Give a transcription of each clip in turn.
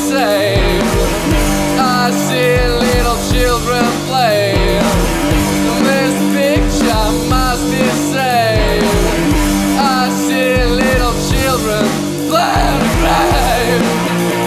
saved. I see little children play. This picture must be saved. I see little children play on the grave.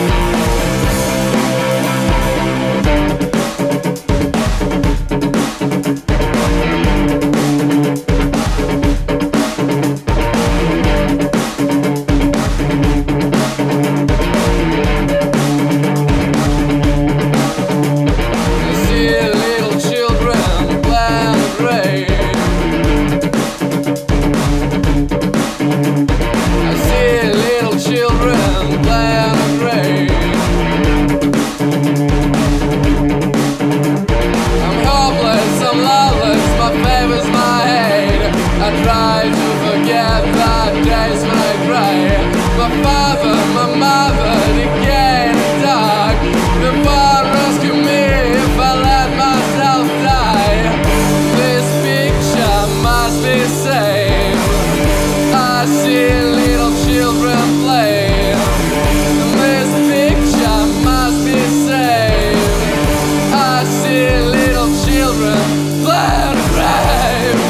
My mother, the gate is dark. The bar rescue me if I let myself die. This picture must be saved. I see little children play. This picture must be saved. I see little children play on the grave.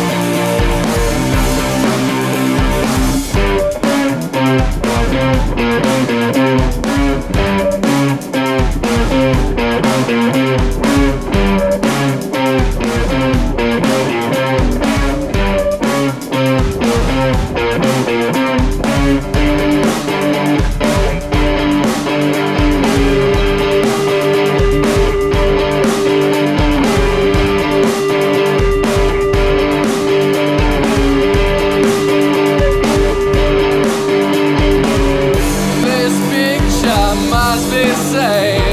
Must be saved.